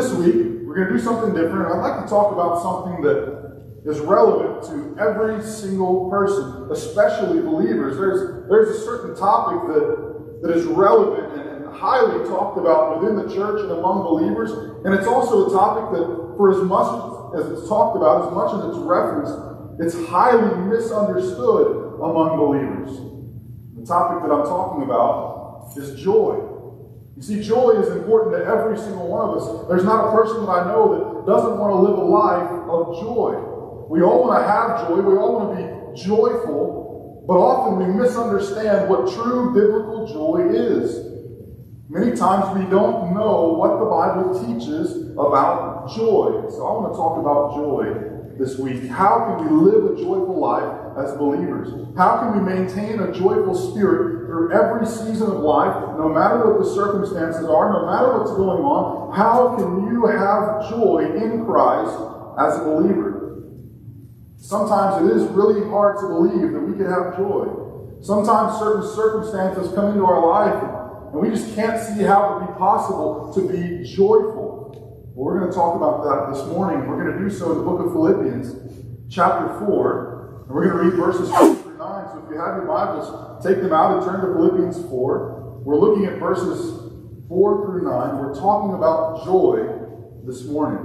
this week, we're going to do something different. I'd like to talk about something that is relevant to every single person, especially believers. There's a certain topic that is relevant and highly talked about within the church and among believers. And it's also a topic that, for as much as it's talked about, as much as it's referenced, it's highly misunderstood among believers. The topic that I'm talking about is joy. You see, joy is important to every single one of us. There's not a person that I know that doesn't want to live a life of joy. We all want to have joy. We all want to be joyful. But often we misunderstand what true biblical joy is. Many times we don't know what the Bible teaches about joy. So I want to talk about joy this week. How can we live a joyful life as believers? How can we maintain a joyful spirit through every season of life, no matter what the circumstances are, no matter what's going on? How can you have joy in Christ as a believer? Sometimes it is really hard to believe that we can have joy. Sometimes certain circumstances come into our life and we just can't see how it would be possible to be joyful. Well, we're going to talk about that this morning. We're going to do so in the book of Philippians, chapter 4. And we're going to read verses 4 through 9. So if you have your Bibles, take them out and turn to Philippians 4. We're looking at verses 4 through 9. We're talking about joy this morning.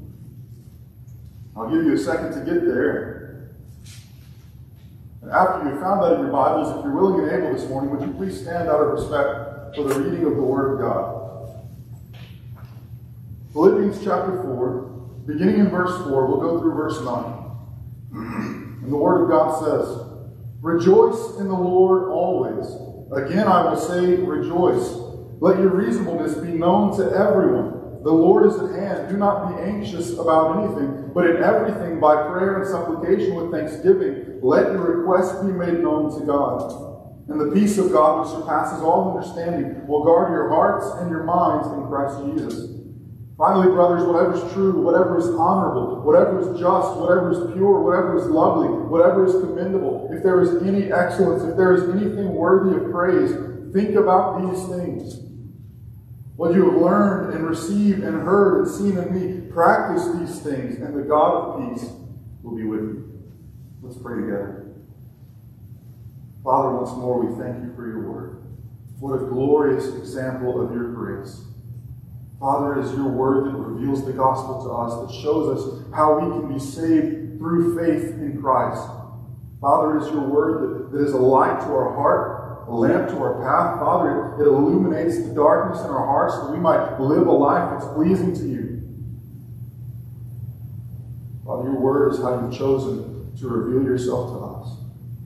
I'll give you a second to get there. And after you've found that in your Bibles, if you're willing and able this morning, would you please stand out of respect for the reading of the Word of God. Philippians chapter 4, beginning in verse 4, we'll go through verse 9. And the Word of God says, "Rejoice in the Lord always. Again I will say, rejoice. Let your reasonableness be known to everyone. The Lord is at hand. Do not be anxious about anything, but in everything by prayer and supplication with thanksgiving, let your requests be made known to God. And the peace of God, which surpasses all understanding, will guard your hearts and your minds in Christ Jesus. Finally, brothers, whatever is true, whatever is honorable, whatever is just, whatever is pure, whatever is lovely, whatever is commendable, if there is any excellence, if there is anything worthy of praise, think about these things. What you have learned and received and heard and seen in me, practice these things, and the God of peace will be with you." Let's pray together. Father, once more we thank you for your word. What a glorious example of your grace. Father, it is your word that reveals the gospel to us, that shows us how we can be saved through faith in Christ. Father, it is your word that is a light to our heart, a lamp to our path. Father, it illuminates the darkness in our hearts that we might live a life that's pleasing to you. Father, your word is how you've chosen to reveal yourself to us.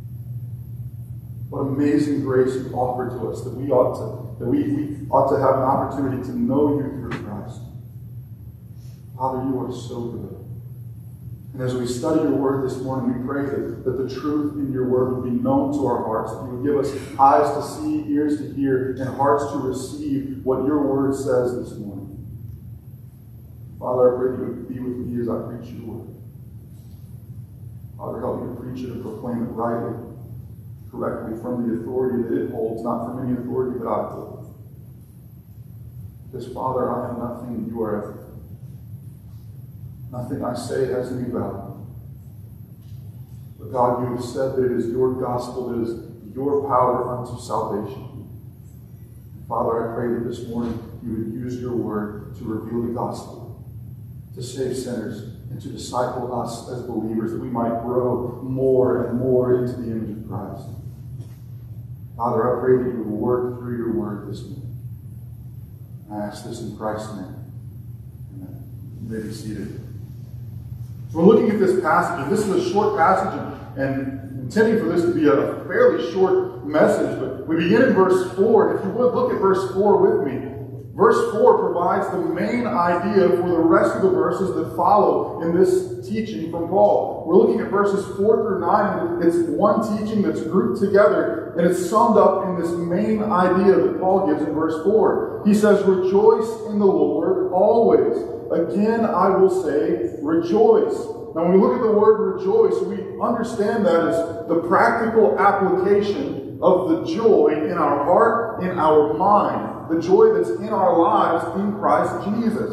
What amazing grace you offer to us that we ought to have an opportunity to know you through Christ. Father, you are so good. And as we study your word this morning, we pray that the truth in your word would be known to our hearts, that you would give us eyes to see, ears to hear, and hearts to receive what your word says this morning. Father, I pray that you would be with me as I preach your word. Father, help me to preach it and proclaim it rightly, correctly, from the authority that it holds, not from any authority that I hold. Because, Father, I am nothing and you are everything. Nothing I say has any value. But God, you have said that it is your gospel, that is your power unto salvation. Father, I pray that this morning you would use your word to reveal the gospel, to save sinners, and to disciple us as believers, that we might grow more and more into the image of Christ. Father, I pray that you would work through your word this morning. I ask this in Christ's name. Amen. You may be seated. So we're looking at this passage, and this is a short passage, and intending for this to be a fairly short message, but we begin in verse 4, and if you would look at verse 4 with me. Verse 4 provides the main idea for the rest of the verses that follow in this teaching from Paul. We're looking at verses 4 through 9, and it's one teaching that's grouped together, and it's summed up in this main idea that Paul gives in verse 4. He says, "Rejoice in the Lord always. Again, I will say, rejoice." Now, when we look at the word rejoice, we understand that as the practical application of the joy in our heart, in our mind. The joy that's in our lives in Christ Jesus.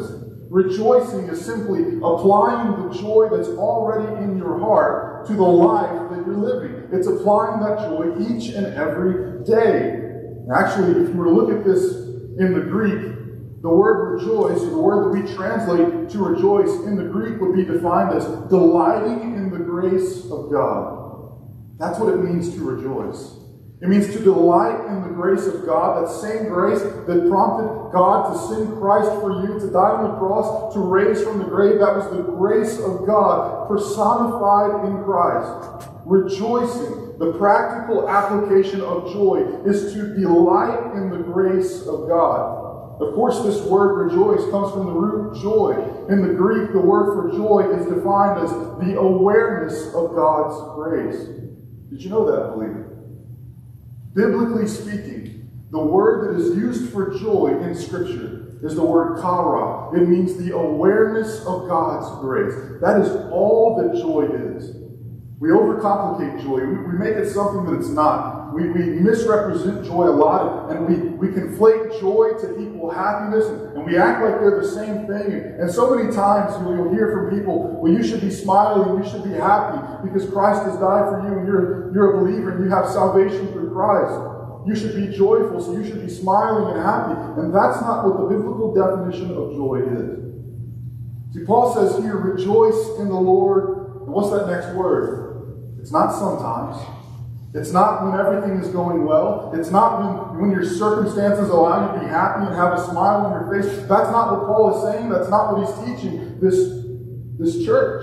Rejoicing is simply applying the joy that's already in your heart to the life that you're living. It's applying that joy each and every day. Actually, if you were to look at this in the Greek, the word rejoice, or the word that we translate to rejoice in the Greek, would be defined as delighting in the grace of God. That's what it means to rejoice. It means to delight in the grace of God, that same grace that prompted God to send Christ for you, to die on the cross, to raise from the grave. That was the grace of God personified in Christ. Rejoicing, the practical application of joy, is to delight in the grace of God. Of course, this word rejoice comes from the root joy. In the Greek, the word for joy is defined as the awareness of God's grace. Did you know that, believer? Biblically speaking, the word that is used for joy in Scripture is the word chara. It means the awareness of God's grace. That is all that joy is. We overcomplicate joy. We make it something that it's not. We misrepresent joy a lot, and we conflate joy to equal happiness, and we act like they're the same thing. And so many times you'll hear from people, well, you should be smiling, you should be happy, because Christ has died for you, and you're a believer, and you have salvation through Christ. You should be joyful, so you should be smiling and happy. And that's not what the biblical definition of joy is. See, Paul says here, rejoice in the Lord. And what's that next word? It's not sometimes. It's not when everything is going well. It's not when your circumstances allow you to be happy and have a smile on your face. That's not what Paul is saying. That's not what he's teaching this church.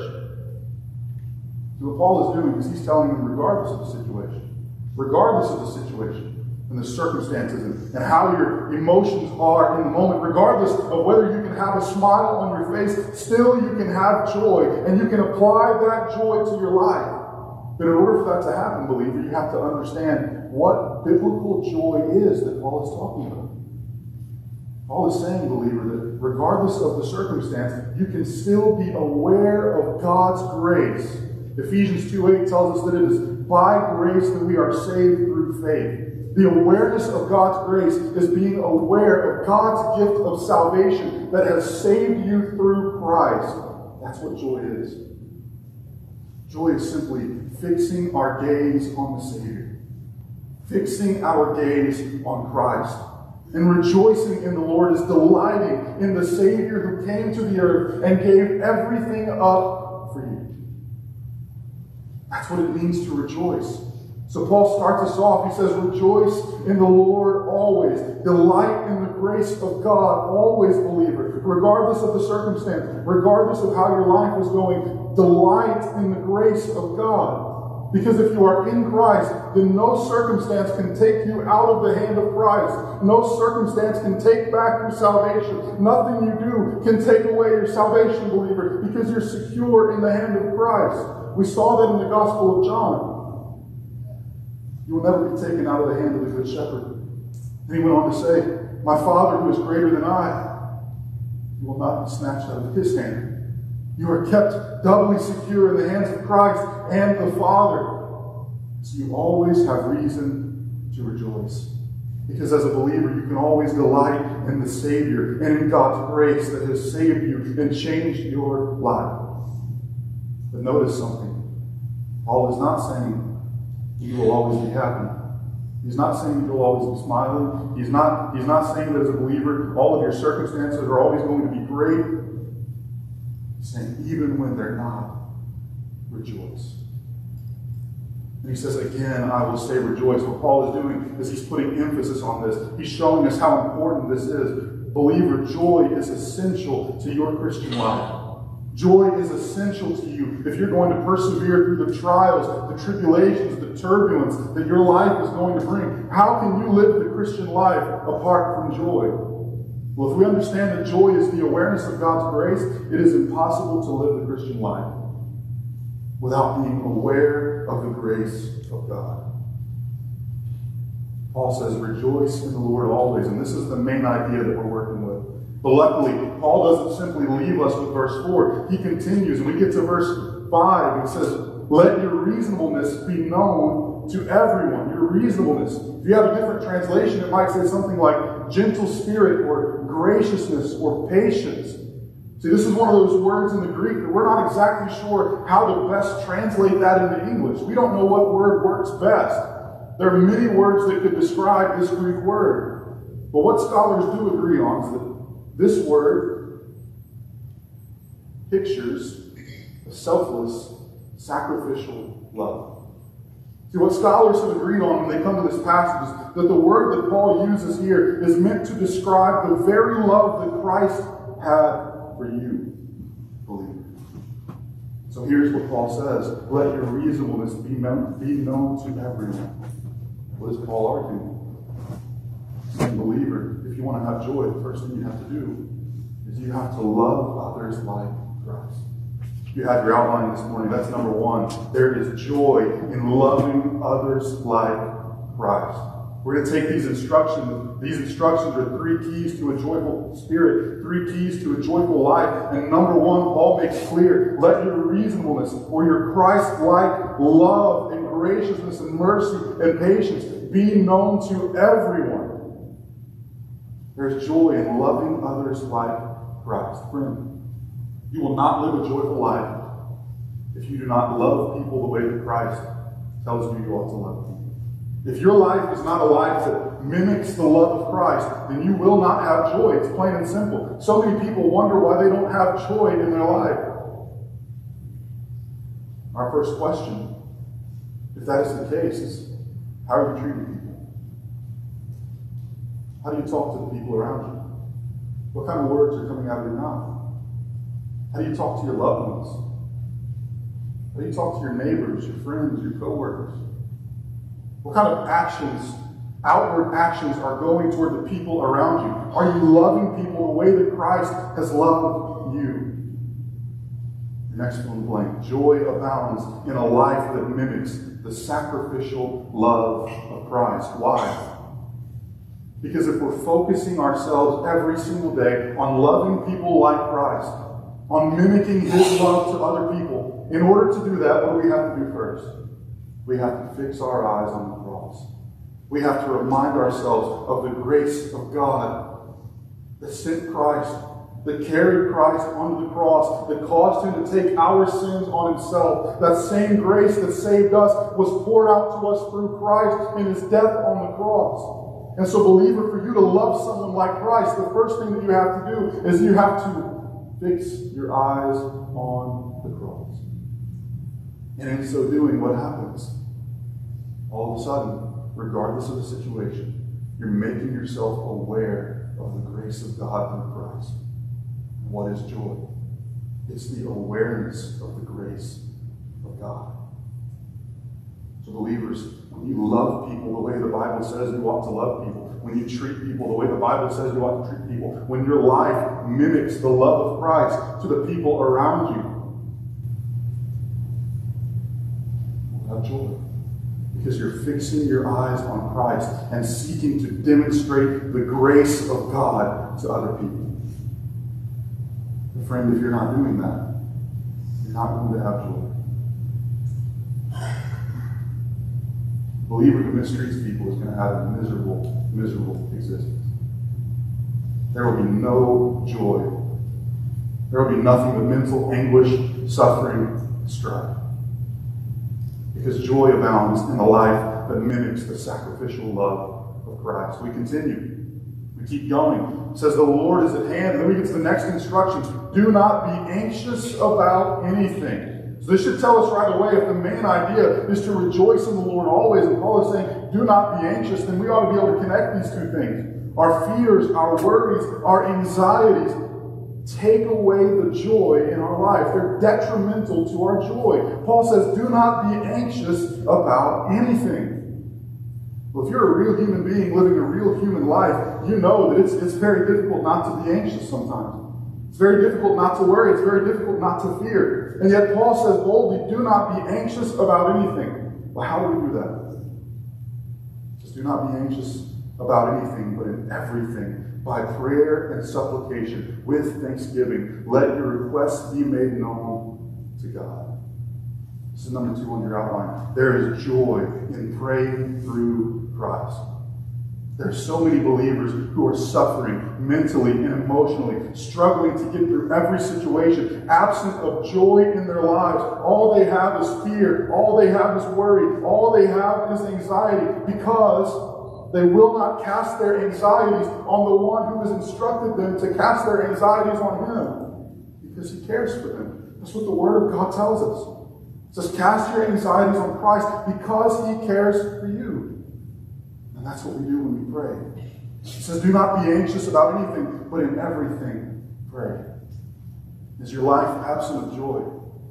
So what Paul is doing is he's telling them regardless of the situation, and the circumstances and how your emotions are in the moment, regardless of whether you can have a smile on your face, still you can have joy, and you can apply that joy to your life. But in order for that to happen, believer, you have to understand what biblical joy is that Paul is talking about. Paul is saying, believer, that regardless of the circumstance, you can still be aware of God's grace. Ephesians 2:8 tells us that it is by grace that we are saved through faith. The awareness of God's grace is being aware of God's gift of salvation that has saved you through Christ. That's what joy is. Joy is simply fixing our gaze on the Savior. Fixing our gaze on Christ. And rejoicing in the Lord is delighting in the Savior who came to the earth and gave everything up for you. That's what it means to rejoice. So Paul starts us off. He says, rejoice in the Lord always. Delight in the grace of God always, believer. Regardless of the circumstance, regardless of how your life is going, delight in the grace of God. Because if you are in Christ, then no circumstance can take you out of the hand of Christ. No circumstance can take back your salvation. Nothing you do can take away your salvation, believer, because you're secure in the hand of Christ. We saw that in the Gospel of John. You will never be taken out of the hand of the Good Shepherd. And he went on to say, my Father who is greater than I, you will not be snatched out of his hand. You are kept doubly secure in the hands of Christ and the Father. So you always have reason to rejoice. Because as a believer, you can always delight in the Savior and in God's grace that has saved you and changed your life. But notice something. Paul is not saying you will always be happy. He's not saying you'll always be smiling. He's not saying that as a believer, all of your circumstances are always going to be great. He's saying even when they're not, rejoice. And he says, again, I will say rejoice. What Paul is doing is he's putting emphasis on this. He's showing us how important this is. Believer, joy is essential to your Christian life. Joy is essential to you if you're going to persevere through the trials, the tribulations, the turbulence that your life is going to bring. How can you live the Christian life apart from joy? Well, if we understand that joy is the awareness of God's grace, it is impossible to live the Christian life without being aware of the grace of God. Paul says, rejoice in the Lord always. And this is the main idea that we're working with. But luckily, Paul doesn't simply leave us with verse 4. He continues, and we get to verse 5, and he says, let your reasonableness be known to everyone. Your reasonableness. If you have a different translation, it might say something like gentle spirit or graciousness or patience. See, this is one of those words in the Greek that we're not exactly sure how to best translate that into English. We don't know what word works best. There are many words that could describe this Greek word. But what scholars do agree on is that this word pictures a selfless, sacrificial love. See, what scholars have agreed on when they come to this passage is that the word that Paul uses here is meant to describe the very love that Christ had for you, believer. So here's what Paul says: let your reasonableness be known to everyone. What is Paul arguing? Saying, believer, if you want to have joy, the first thing you have to do is you have to love others like Christ. You have your outline this morning. That's number one. There is joy in loving others like Christ. We're going to take these instructions. These instructions are 3 keys to a joyful spirit, 3 keys to a joyful life. And number one, Paul makes clear: let your reasonableness or your Christ-like love and graciousness and mercy and patience be known to everyone. There's joy in loving others like Christ. Friend, you will not live a joyful life if you do not love people the way that Christ tells you you ought to love people. If your life is not a life that mimics the love of Christ, then you will not have joy. It's plain and simple. So many people wonder why they don't have joy in their life. Our first question, if that is the case, is how are you treating people? How do you talk to the people around you? What kind of words are coming out of your mouth? How do you talk to your loved ones? How do you talk to your neighbors, your friends, your coworkers? What kind of actions, outward actions, are going toward the people around you? Are you loving people the way that Christ has loved you? The next fill in the blank. Joy abounds in a life that mimics the sacrificial love of Christ. Why? Because if we're focusing ourselves every single day on loving people like Christ, on mimicking His love to other people, in order to do that, what do we have to do first? We have to fix our eyes on the cross. We have to remind ourselves of the grace of God that sent Christ, that carried Christ onto the cross, that caused Him to take our sins on Himself. That same grace that saved us was poured out to us through Christ in His death on the cross. And so, believer, for you to love someone like Christ, the first thing that you have to do is you have to fix your eyes on the cross. And in so doing, what happens? All of a sudden, regardless of the situation, you're making yourself aware of the grace of God through Christ. And what is joy? It's the awareness of the grace of God. So believers, when you love people the way the Bible says you ought to love people, when you treat people the way the Bible says you ought to treat people, when your life mimics the love of Christ to the people around you, you'll have joy. Because you're fixing your eyes on Christ and seeking to demonstrate the grace of God to other people. But friend, if you're not doing that, you're not going to have joy. A believer who mistreats people is going to have a miserable, miserable existence. There will be no joy. There will be nothing but mental anguish, suffering, strife. Because joy abounds in the life that mimics the sacrificial love of Christ. We continue. We keep going. It says the Lord is at hand. And then we get to the next instruction. Do not be anxious about anything. So this should tell us right away, if the main idea is to rejoice in the Lord always, and Paul is saying, do not be anxious, then we ought to be able to connect these two things. Our fears, our worries, our anxieties take away the joy in our life. They're detrimental to our joy. Paul says, do not be anxious about anything. Well, if you're a real human being living a real human life, you know that it's very difficult not to be anxious sometimes. It's very difficult not to worry. It's very difficult not to fear. And yet Paul says boldly, do not be anxious about anything. Well, how do we do that? Just do not be anxious about anything, but in everything, by prayer and supplication, with thanksgiving, let your requests be made known to God. This is number 2 on your outline. There is joy in praying through Christ. There are so many believers who are suffering mentally and emotionally, struggling to get through every situation, absent of joy in their lives. All they have is fear. All they have is worry. All they have is anxiety, because they will not cast their anxieties on the one who has instructed them to cast their anxieties on Him, because He cares for them. That's what the Word of God tells us. It says, cast your anxieties on Christ because He cares for you. And that's what we do when we pray. It says, do not be anxious about anything, but in everything pray. Is your life absent of joy?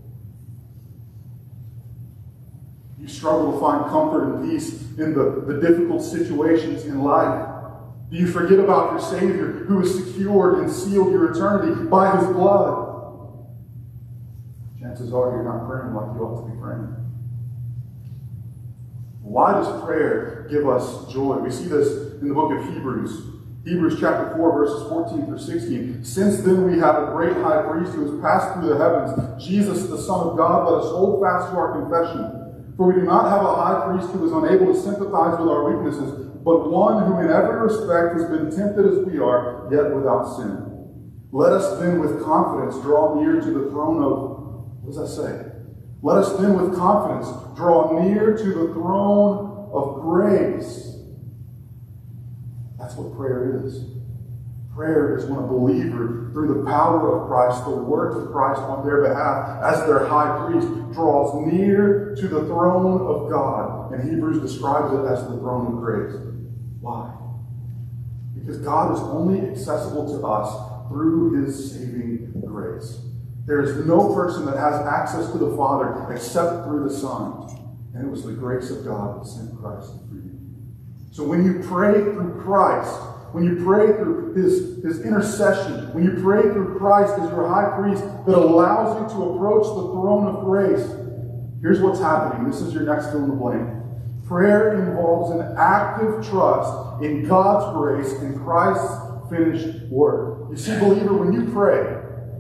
You struggle to find comfort and peace in the difficult situations in life. Do you forget about your Savior who has secured and sealed your eternity by His blood? Chances are you're not praying like you ought to be praying. Why does prayer give us joy? We see this in the book of Hebrews. Hebrews chapter 4, verses 14 through 16. Since then we have a great high priest who has passed through the heavens, Jesus, the Son of God. Let us hold fast to our confession. For we do not have a high priest who is unable to sympathize with our weaknesses, but one who in every respect has been tempted as we are, yet without sin. Let us then with confidence draw near to the throne of, what does that say? Let us then with confidence draw near to the throne of grace. That's what prayer is. Prayer is when a believer, through the power of Christ, the work of Christ on their behalf, as their high priest, draws near to the throne of God. And Hebrews describes it as the throne of grace. Why? Because God is only accessible to us through His saving grace. There is no person that has access to the Father except through the Son. And it was the grace of God that sent Christ for you. So when you pray through Christ, when you pray through His intercession, when you pray through Christ as your high priest that allows you to approach the throne of grace, here's what's happening. This is your next fill in the blank. Prayer involves an active trust in God's grace and Christ's finished work. You see, believer, when you pray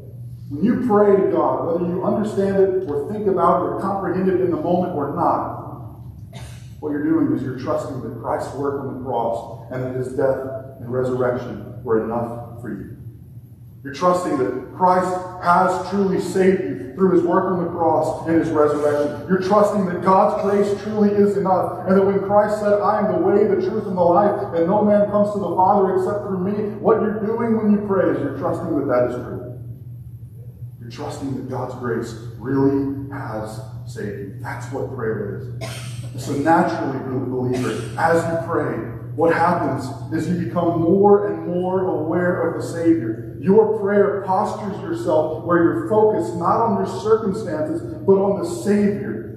to God, whether you understand it or think about it or comprehend it in the moment or not, what you're doing is you're trusting that Christ's work on the cross and that His death and resurrection were enough for you. You're trusting that Christ has truly saved you through His work on the cross and His resurrection. You're trusting that God's grace truly is enough, and that when Christ said, I am the way, the truth, and the life, and no man comes to the Father except through me, what you're doing when you pray is you're trusting that that is true. You're trusting that God's grace really has saved you. That's what prayer is. So naturally, believer, as you pray, what happens is you become more and more aware of the Savior. Your prayer postures yourself where you're focused not on your circumstances, but on the Savior.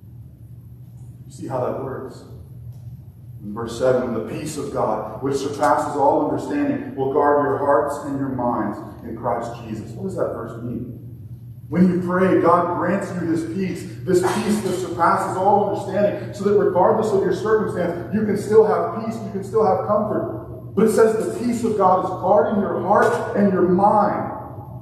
You see how that works? In verse 7, the peace of God, which surpasses all understanding, will guard your hearts and your minds in Christ Jesus. What does that verse mean? When you pray, God grants you His peace that surpasses all understanding, so that regardless of your circumstance, you can still have peace, you can still have comfort. But it says the peace of God is guarding your heart and your mind.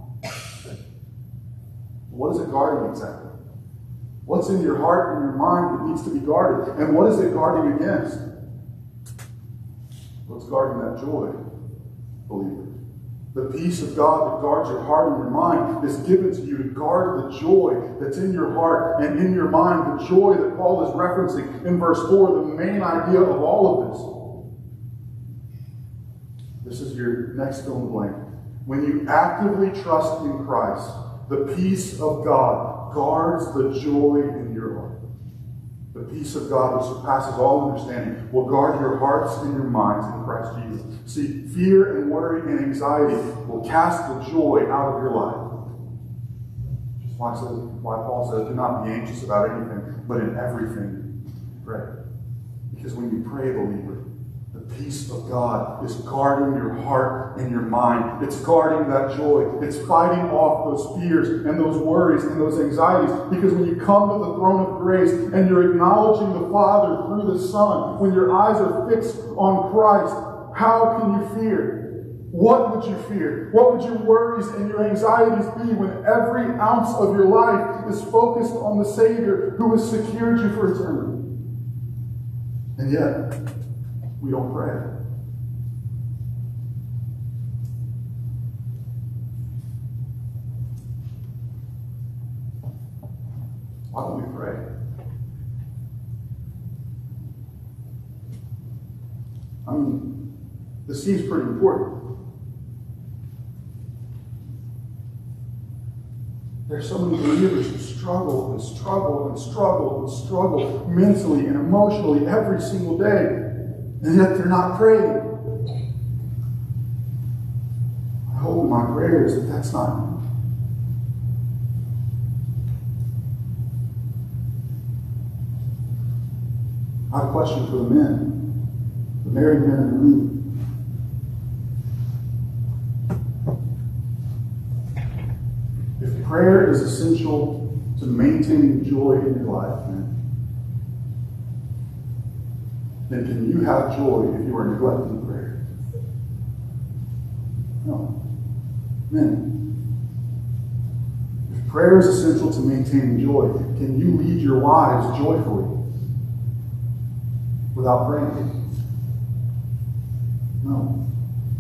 What is it guarding exactly? What's in your heart and your mind that needs to be guarded? And what is it guarding against? What's guarding that joy, believer? The peace of God that guards your heart and your mind is given to you to guard the joy that's in your heart and in your mind, the joy that Paul is referencing in verse 4, the main idea of all of this. This is your next fill in the blank. When you actively trust in Christ, the peace of God guards the joy in your heart. The peace of God that surpasses all understanding will guard your hearts and your minds in Christ Jesus. See, fear and worry and anxiety will cast the joy out of your life. Which is why Paul says, do not be anxious about anything, but in everything pray. Because when you pray, believer, the peace of God is guarding your heart and your mind. It's guarding that joy. It's fighting off those fears and those worries and those anxieties. Because when you come to the throne of grace and you're acknowledging the Father through the Son, when your eyes are fixed on Christ, how can you fear? What would you fear? What would your worries and your anxieties be when every ounce of your life is focused on the Savior who has secured you for eternity? And yet, we don't pray. Why don't we pray? I mean, this seems pretty important. There's so many believers who struggle and struggle and struggle and struggle mentally and emotionally every single day, and yet they're not praying. I hope in my prayers that that's not me. I have a question for the men, the married men in the room. If prayer is essential to maintaining joy in your life, then can you have joy if you are neglecting prayer? No. Men, if prayer is essential to maintaining joy, can you lead your wives joyfully without praying? No.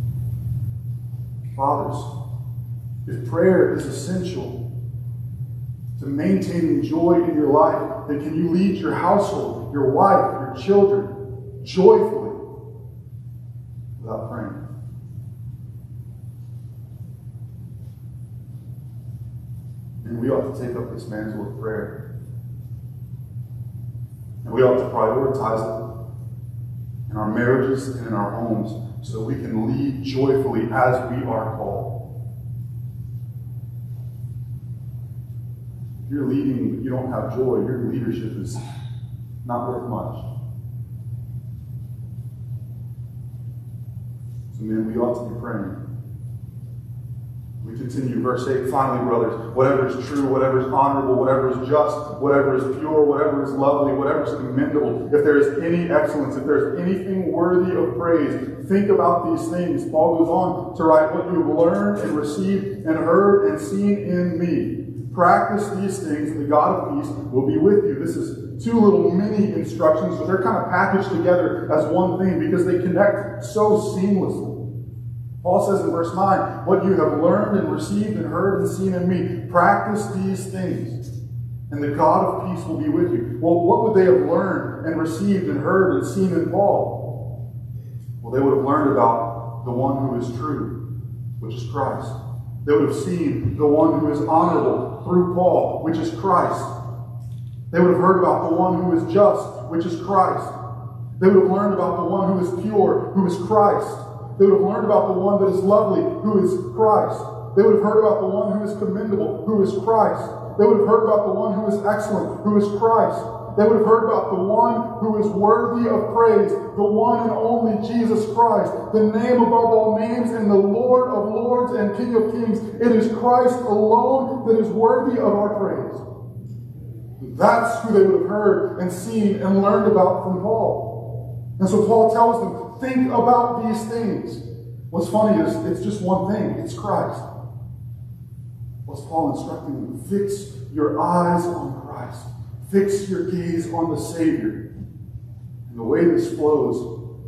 Fathers, if prayer is essential to maintaining joy in your life, then can you lead your household, your wife, your children joyfully without praying? And we ought to take up this mantle of prayer. And we ought to prioritize it in our marriages and in our homes so that we can lead joyfully as we are called. If you're leading but you don't have joy, your leadership is not worth much. So men, we ought to be praying. We continue, verse 8, finally, brothers, whatever is true, whatever is honorable, whatever is just, whatever is pure, whatever is lovely, whatever is commendable, if there is any excellence, if there is anything worthy of praise, think about these things. Paul goes on to write, what you have learned and received and heard and seen in me. Practice these things, and the God of peace will be with you. This is two little mini instructions, but they're kind of packaged together as one thing because they connect so seamlessly. Paul says in verse 9, what you have learned and received and heard and seen in me, practice these things, and the God of peace will be with you. Well, what would they have learned and received and heard and seen in Paul? Well, they would have learned about the one who is true, which is Christ. They would have seen the one who is honorable through Paul, which is Christ. They would have heard about the one who is just, which is Christ. They would have learned about the one who is pure, who is Christ. They would have learned about the one that is lovely, who is Christ. They would have heard about the one who is commendable, who is Christ. They would have heard about the one who is excellent, who is Christ. They would have heard about the one who is worthy of praise, the one and only Jesus Christ, the name above all names and the Lord of lords and King of kings. It is Christ alone that is worthy of our praise. That's who they would have heard and seen and learned about from Paul. And so Paul tells them, think about these things. What's funny is it's just one thing. It's Christ. What's Paul instructing them? Fix your eyes on Christ. Fix your gaze on the Savior. And the way this flows,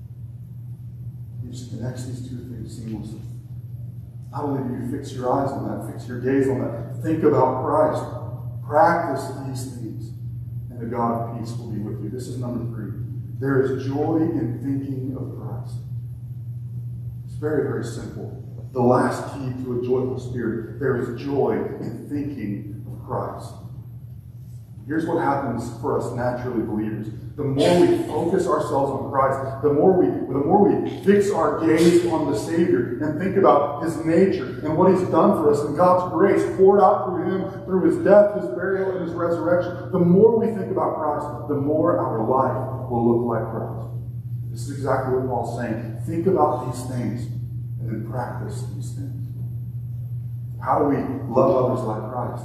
he just connects these two things seamlessly. Not only do you fix your eyes on that, fix your gaze on that, think about Christ. Practice these things, and the God of peace will be with you. This is number 3. There is joy in thinking of Christ. It's very, very simple. The last key to a joyful spirit. There is joy in thinking of Christ. Here's what happens for us naturally believers. The more we focus ourselves on Christ, the more we fix our gaze on the Savior and think about His nature and what He's done for us and God's grace poured out through Him, through His death, His burial, and His resurrection. The more we think about Christ, the more our life will look like Christ. This is exactly what Paul's saying. Think about these things and then practice these things. How do we love others like Christ?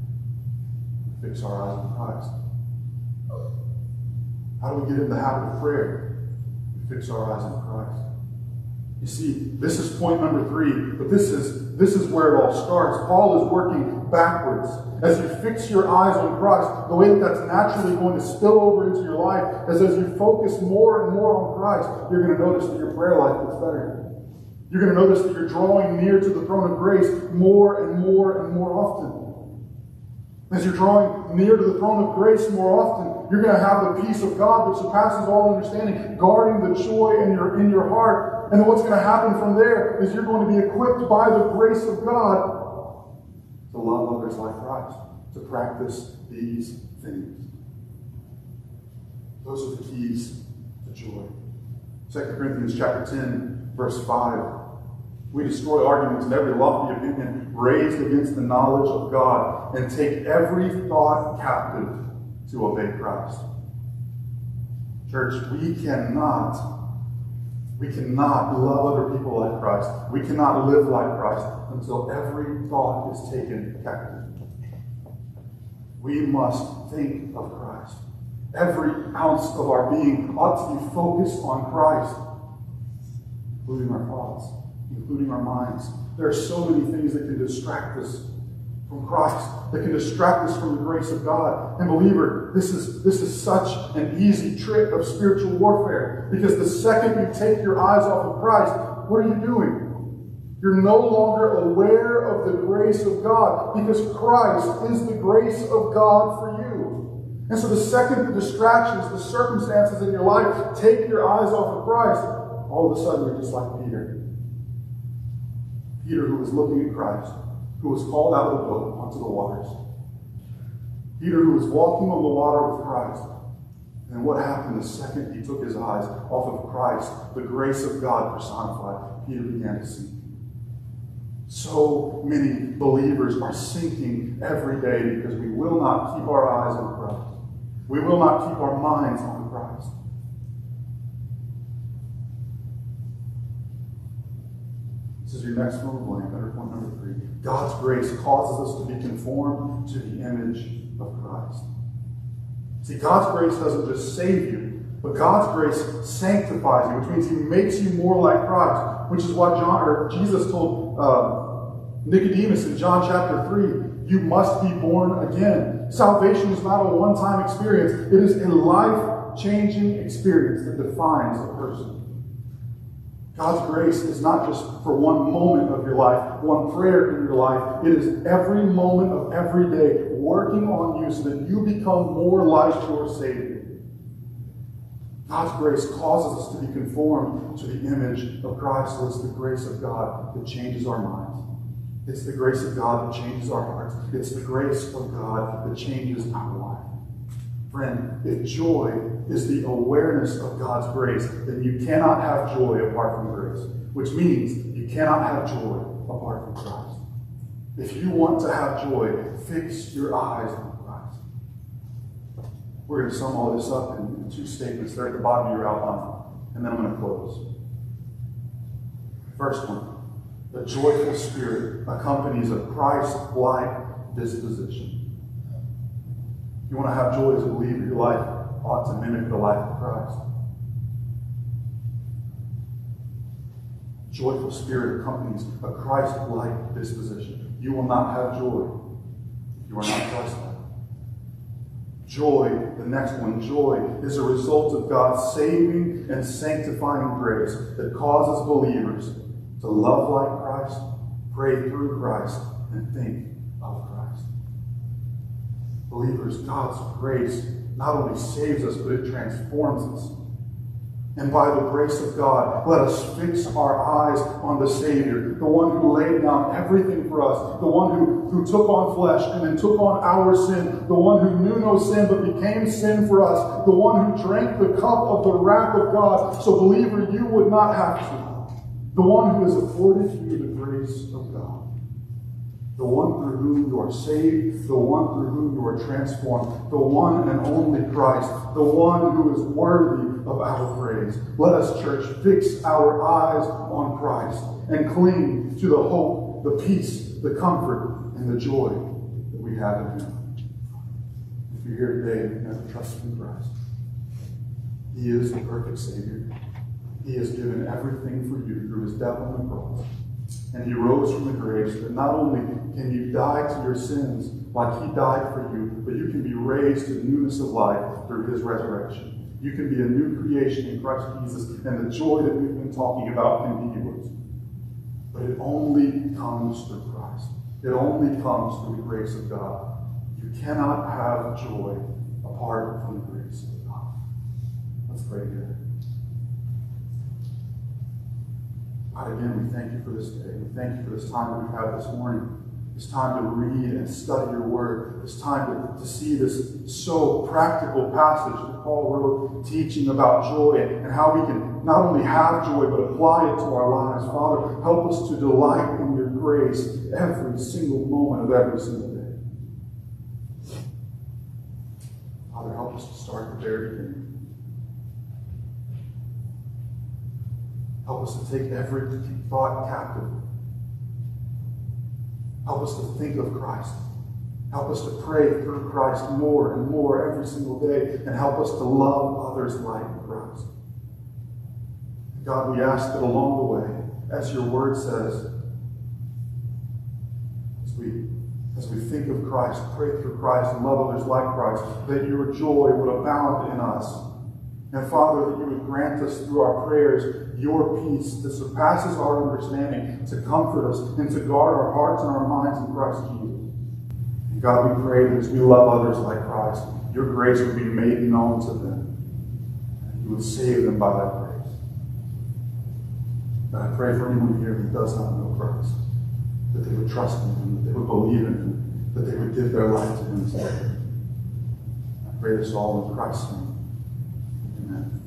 Fix our eyes on Christ. How do we get in the habit of prayer? We fix our eyes on Christ. You see, this is point number 3, but this is where it all starts. Paul is working backwards. As you fix your eyes on Christ, the way that's naturally going to spill over into your life is as you focus more and more on Christ, you're going to notice that your prayer life gets better. You're going to notice that you're drawing near to the throne of grace more and more and more often. As you're drawing near to the throne of grace more often, you're going to have the peace of God which surpasses all understanding, guarding the joy in your heart. And then what's going to happen from there is you're going to be equipped by the grace of God to love others like Christ, to practice these things. Those are the keys to joy. 2 Corinthians chapter 10, verse 5. We destroy arguments and every lofty opinion raised against the knowledge of God, and take every thought captive to obey Christ. Church, we cannot love other people like Christ. We cannot live like Christ until every thought is taken captive. We must think of Christ. Every ounce of our being ought to be focused on Christ, including our thoughts, including our minds. There are so many things that can distract us from Christ, that can distract us from the grace of God. And believer, this is such an easy trick of spiritual warfare, because the second you take your eyes off of Christ, what are you doing? You're no longer aware of the grace of God, because Christ is the grace of God for you. And so the second the distractions, the circumstances in your life take your eyes off of Christ, all of a sudden you're just like Peter. Peter, who was looking at Christ, who was called out of the boat onto the waters. Peter, who was walking on the water with Christ. And what happened the second he took his eyes off of Christ, the grace of God personified, Peter began to sink. So many believers are sinking every day because we will not keep our eyes on Christ. We will not keep our minds on Christ. This is your next fill in the blank, under point number 3. God's grace causes us to be conformed to the image of Christ. See, God's grace doesn't just save you, but God's grace sanctifies you, which means He makes you more like Christ, which is what Jesus told Nicodemus in John chapter 3. You must be born again. Salvation is not a one-time experience. It is a life-changing experience that defines a person. God's grace is not just for one moment of your life, one prayer in your life. It is every moment of every day working on you so that you become more like your Savior. God's grace causes us to be conformed to the image of Christ. So it's the grace of God that changes our minds. It's the grace of God that changes our hearts. It's the grace of God that changes our life. Friend, if joy is the awareness of God's grace, then you cannot have joy apart from grace, which means you cannot have joy apart from Christ. If you want to have joy, fix your eyes on Christ. We're going to sum all this up in 2 statements. They're at the bottom of your outline, and then I'm going to close. First one, the joyful spirit accompanies a Christ-like disposition. If you want to have joy as a believer, your life ought to mimic the life of Christ. Joyful spirit accompanies a Christ-like disposition. You will not have joy if you are not Christ-like. Joy, the next one, joy is a result of God's saving and sanctifying grace that causes believers to love like Christ, pray through Christ, and think of Christ. Believers, God's grace not only saves us, but it transforms us. And by the grace of God, let us fix our eyes on the Savior, the one who laid down everything for us, the one who took on flesh and then took on our sin, the one who knew no sin but became sin for us, the one who drank the cup of the wrath of God, so believer, you would not have to. The one who has afforded you the grace of God. The one through whom you are saved, the one through whom you are transformed, the one and only Christ, the one who is worthy of our praise. Let us, church, fix our eyes on Christ and cling to the hope, the peace, the comfort, and the joy that we have in Him. If you're here today and you've never trusted in Christ, He is the perfect Savior. He has given everything for you through His death on the cross. And He rose from the grave so that not only can you die to your sins like He died for you, but you can be raised to newness of life through His resurrection. You can be a new creation in Christ Jesus, and the joy that we've been talking about can be yours. But it only comes through Christ. It only comes through the grace of God. You cannot have joy apart from the grace of God. Let's pray together. God, again, we thank you for this day. We thank you for this time that we've had this morning. This time to read and study your word. This time to see this so practical passage that Paul wrote, teaching about joy and how we can not only have joy, but apply it to our lives. Father, help us to delight in your grace every single moment of every single day. Father, help us to start at the very beginning. Help us to take every thought captive. Help us to think of Christ. Help us to pray through Christ more and more every single day. And help us to love others like Christ. God, we ask that along the way, as your word says, as we think of Christ, pray through Christ, and love others like Christ, that your joy would abound in us. And Father, that you would grant us through our prayers your peace that surpasses our understanding to comfort us and to guard our hearts and our minds in Christ Jesus. And God, we pray that as we love others like Christ, your grace would be made known to them. And you would save them by that grace. And I pray for anyone here who does not know Christ, that they would trust in him, that they would believe in him, that they would give their life to him today. I pray this all in Christ's name. Amen.